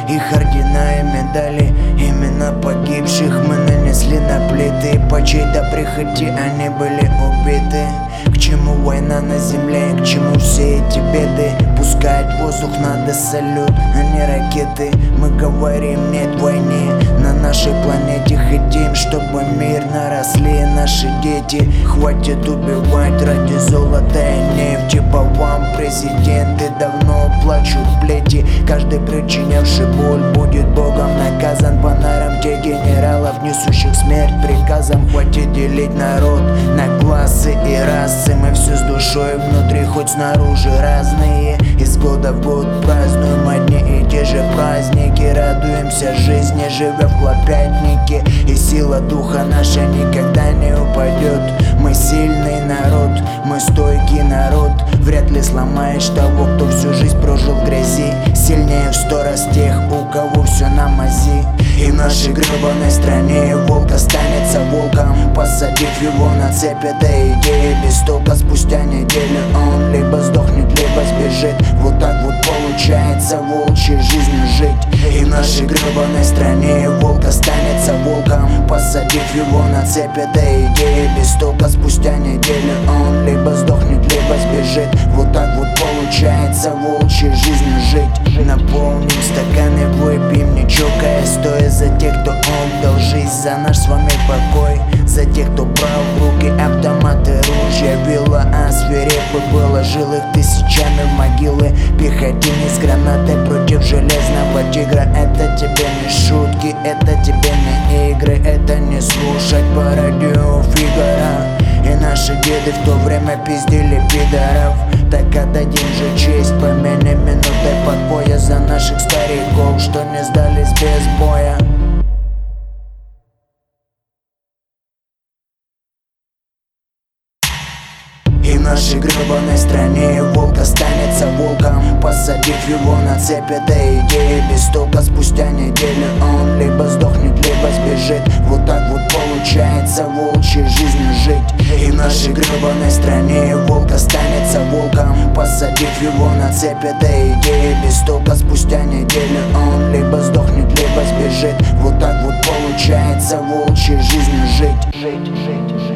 их ордена и медали. Имена погибших мы нанесли на плиты, по чьей-то прихоти они были убиты. К чему война на земле, к чему все эти беды? Пускать в воздух надо салют, а не ракеты. Мы говорим нет войне, на нашей планете хотим, чтобы мирно росли наши дети. Хватит убивать ради золота и нефти. По вам, президенты, давно плачут плети. Каждый причинявший боль будет Богом наказан. По нарам тех генералов, несущих смерть приказом. Хватит делить народ на классы и расы. Мы все с душой внутри, хоть снаружи разные. Из года в год празднуем одни и те же праздники. Радуемся жизни, живя в хлопятнике. И сила духа наша никогда не упадет. Мы сильный народ, мы стойкий народ. Вряд ли сломаешь того, кто всю жизнь прожил в грязи. Сильнее в 100 раз тех, у кого все на мази. И в нашей гребаной стране волк останется волком, посадив его на цепь. Это идея без толка. Спустя неделю он либо сдохнет, либо сбежит. Вот так вот получается волчьей жизнью жить. И в нашей гребаной стране волк останется волком, посадив его на цепь. Это идея без толка. Спустя неделю он либо сдохнет, либо сбежит. Вот так вот получается волчьей жизнью жить. Наполним стаканы, выпьем, не чокаясь, стоя за тех, кто отдал жизнь за наш с вами покой. За тех, кто брал в руки автоматы, ружья, вилла, а свирепо было жилых тысячами в могилы. Пехотинец с гранатой против железного тигра. Это тебе не шутки, это тебе не игры. Это не слушать по радио Фигара. И наши деды в то время пиздили пидоров. Так отдадим же честь, помянем минутой покоя за наших стариков, что не сдались без боя. И в нашей гребаной стране волк останется волком, посадив его на цепь. Это идея без толка. Спустя неделю он либо сдохнет, либо сбежит. Вот так вот получается волчьей жизнью жить. И в нашей гребаной стране волк останется волком, посадив его на цепь. Это идея без толка. Спустя неделю он либо сдохнет, либо сбежит. Вот так вот получается волчьей жизнью жить.